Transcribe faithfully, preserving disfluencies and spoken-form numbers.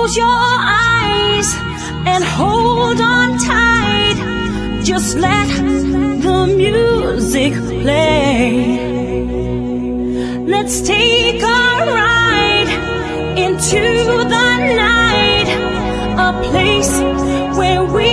Close your eyes and hold on tight. Just let the music play. Let's take a ride into the night, a place where we